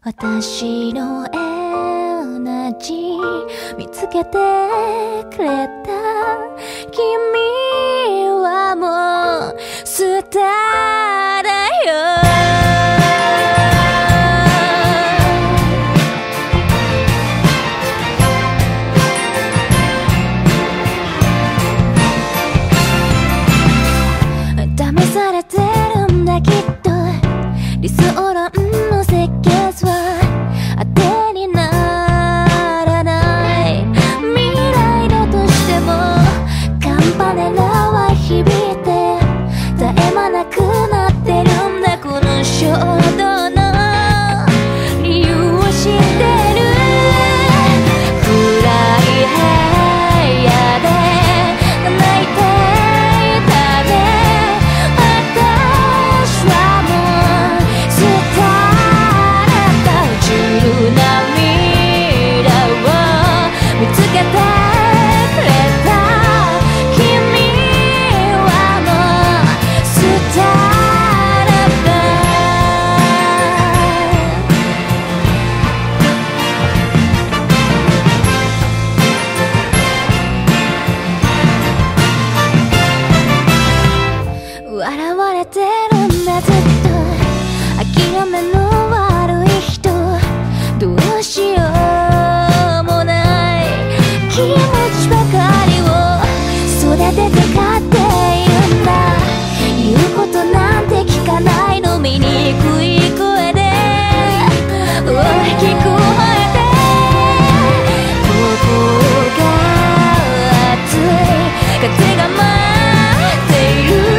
私のエナジー見つけてくれた君はもうスターだよ。試されてるんだきっと理想論の設計図は当てにならない。未来だとしてもカンパネラは響いて絶え間なくなってるんだ。この衝動の理由を知ってる。暗い部屋で泣いていたね。私はもうスターだった。自由な未来を見つけてくれた君はもうスターだった。笑われてるんだずっと諦めの悪い人。どうしようもない気持ちばかりを育てて飼っているんだ。言うことなんて聞かないの。醜い声で大きく吠えてここが熱い風が舞っている。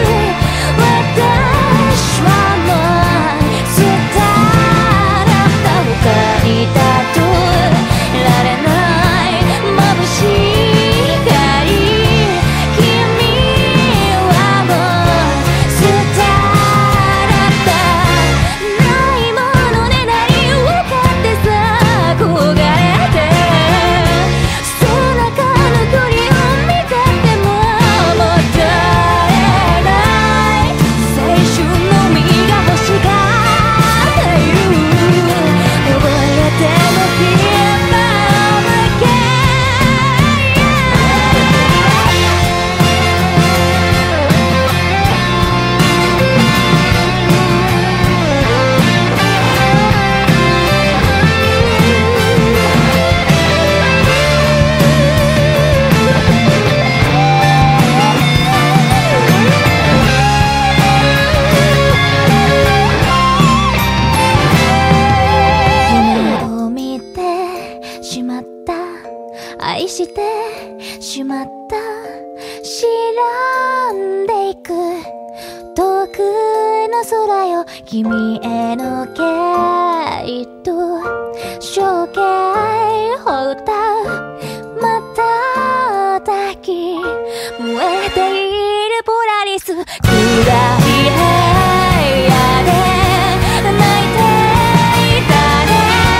私はもうスターだった。他に例えられない眩しい光。君はもうスターだった。ないものねだり分かってさ憧れて背中の距離を見たってももったいない。青春の実が欲しがっている。溺れても今だけ夢を見てしまった。愛してしまった。知らんでいく遠くの空よ。君へのゲート象形を歌う。瞬き燃えているポラリス。暗い部屋で泣いていたね。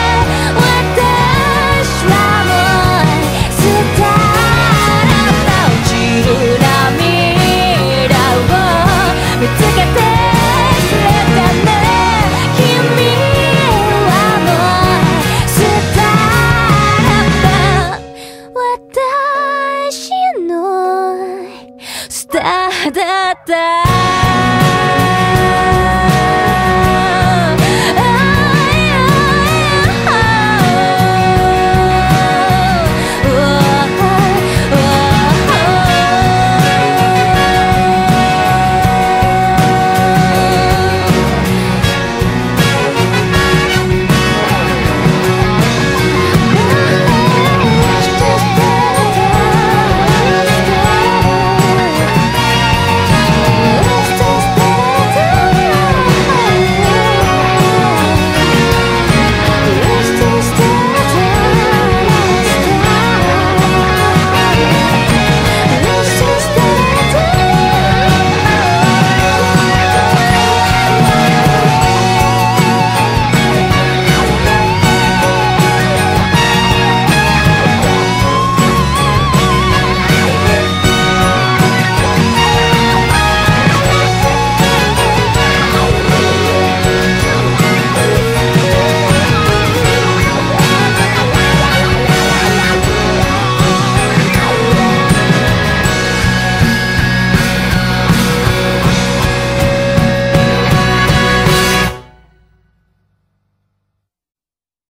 私はもうスターだった。自由な未来を見つけてくれたね。君はもうスターだった。私のスターだった。